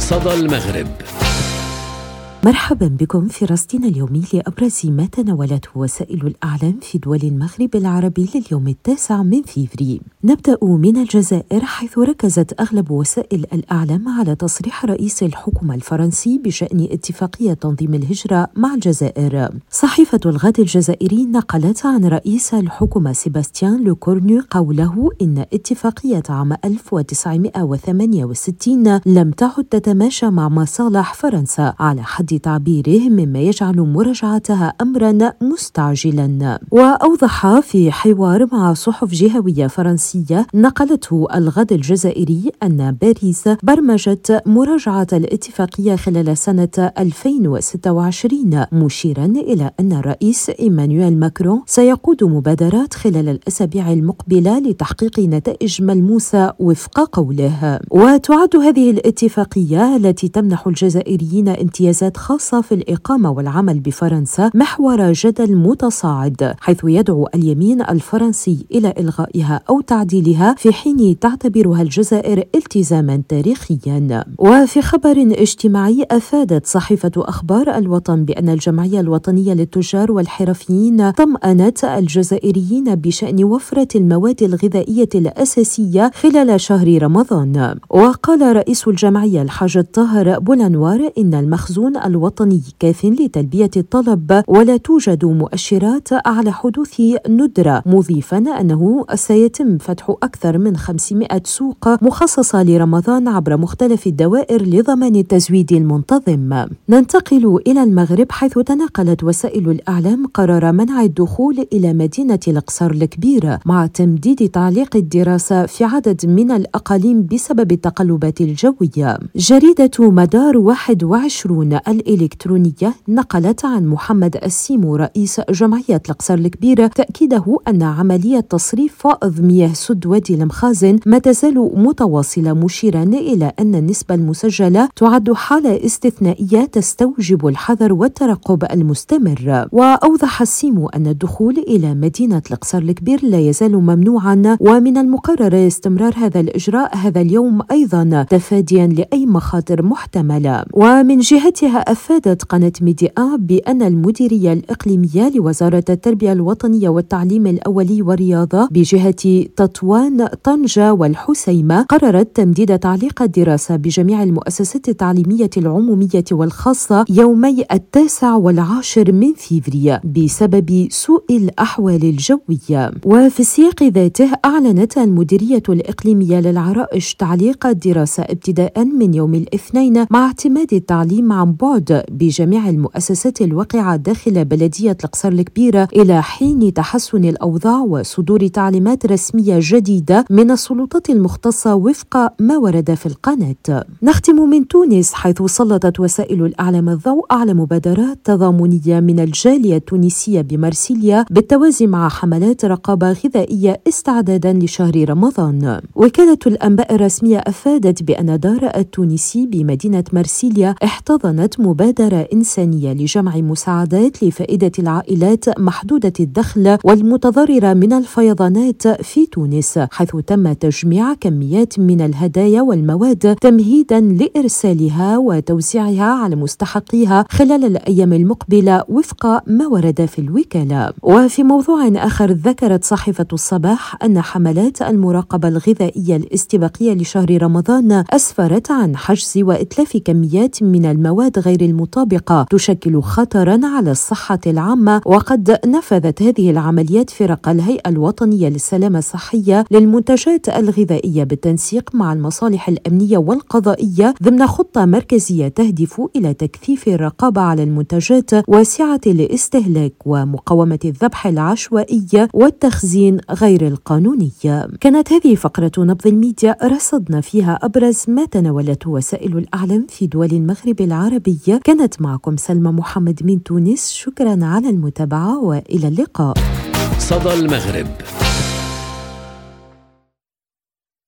صدى المغرب. مرحبا بكم في رصدنا اليومي لأبرز ما تناولته وسائل الإعلام في دول المغرب العربي لليوم 9 من فيفري. نبدأ من الجزائر، حيث ركزت أغلب وسائل الإعلام على تصريح رئيس الحكومة الفرنسي بشأن اتفاقية تنظيم الهجرة مع الجزائر. صحيفة الغد الجزائري نقلت عن رئيس الحكومة سيباستيان لوكورنو قوله إن اتفاقية عام 1968 لم تعد تتماشى مع مصالح فرنسا على حد تعبيره، مما يجعل مراجعتها أمرا مستعجلا. وأوضح في حوار مع صحف جهوية فرنسية نقلته الغد الجزائري أن باريس برمجت مراجعة الاتفاقية خلال سنة 2026، مشيرا إلى أن الرئيس إيمانويل ماكرون سيقود مبادرات خلال الأسابيع المقبلة لتحقيق نتائج ملموسة وفق قوله. وتعد هذه الاتفاقية التي تمنح الجزائريين امتيازات خاصة في الإقامة والعمل بفرنسا محور جدل متصاعد، حيث يدعو اليمين الفرنسي إلى إلغائها أو تعديلها، في حين تعتبرها الجزائر التزاما تاريخيا. وفي خبر اجتماعي، أفادت صحيفة أخبار الوطن بأن الجمعية الوطنية للتجار والحرفيين طمأنت الجزائريين بشأن وفرة المواد الغذائية الأساسية خلال شهر رمضان. وقال رئيس الجمعية الحاج الطاهر بولانوار إن المخزون الوطني كاف لتلبية الطلب ولا توجد مؤشرات على حدوث ندرة، مضيفا أنه سيتم فتح أكثر من 500 سوق مخصصة لرمضان عبر مختلف الدوائر لضمان التزويد المنتظم. ننتقل إلى المغرب، حيث تناقلت وسائل الإعلام قرار منع الدخول إلى مدينة القصر الكبير مع تمديد تعليق الدراسة في عدد من الأقاليم بسبب التقلبات الجوية. جريدة مدار 21 الإلكترونية نقلت عن محمد السيمو رئيس جمعية القصر الكبير تأكيده أن عملية تصريف فائض مياه سد وادي المخازن ما تزال متواصلة، مشيرا إلى أن النسبة المسجلة تعد حالة استثنائية تستوجب الحذر والترقب المستمر. وأوضح السيمو أن الدخول إلى مدينة القصر الكبير لا يزال ممنوعا، ومن المقرر استمرار هذا الإجراء هذا اليوم أيضا تفاديا لأي مخاطر محتملة. ومن جهتها أفادت قناة ميديا بأن المديرية الإقليمية لوزارة التربية الوطنية والتعليم الأولي والرياضة بجهة تطوان، طنجة والحسيمة قررت تمديد تعليق الدراسة بجميع المؤسسات التعليمية العمومية والخاصة يومي 9 و10 من فيفري بسبب سوء الأحوال الجوية. وفي السياق ذاته أعلنت المديرية الإقليمية للعرائش تعليق الدراسة ابتداء من يوم الاثنين مع اعتماد التعليم عن بعد بجميع المؤسسات الواقعة داخل بلدية القصر الكبير إلى حين تحسن الأوضاع وصدور تعليمات رسمية جديدة من السلطات المختصة وفق ما ورد في القناة. نختم من تونس، حيث سلطت وسائل الإعلام الضوء على مبادرات تضامنية من الجالية التونسية بمارسيليا بالتوازي مع حملات رقابة غذائية استعدادا لشهر رمضان. وكالة الأنباء الرسمية أفادت بأن دار التونسي بمدينة مارسيليا احتضنت مبادرة إنسانية لجمع مساعدات لفائدة العائلات محدودة الدخل والمتضررة من الفيضانات في تونس، حيث تم تجميع كميات من الهدايا والمواد تمهيدا لإرسالها وتوزيعها على مستحقيها خلال الأيام المقبلة وفق ما ورد في الوكالة. وفي موضوع آخر، ذكرت صحيفة الصباح أن حملات المراقبة الغذائية الاستباقية لشهر رمضان أسفرت عن حجز وإتلاف كميات من المواد غير المطابقة تشكل خطرا على الصحة العامة. وقد نفذت هذه العمليات فرق الهيئة الوطنية للسلامة الصحية للمنتجات الغذائية بالتنسيق مع المصالح الأمنية والقضائية ضمن خطة مركزية تهدف إلى تكثيف الرقابة على المنتجات واسعة الاستهلاك ومقاومة الذبح العشوائي والتخزين غير القانوني. كانت هذه فقرة نبض الميديا رصدنا فيها أبرز ما تناولته وسائل الإعلام في دول المغرب العربي. كانت معكم سلمى محمد من تونس، شكرا على المتابعة وإلى اللقاء. صدى المغرب.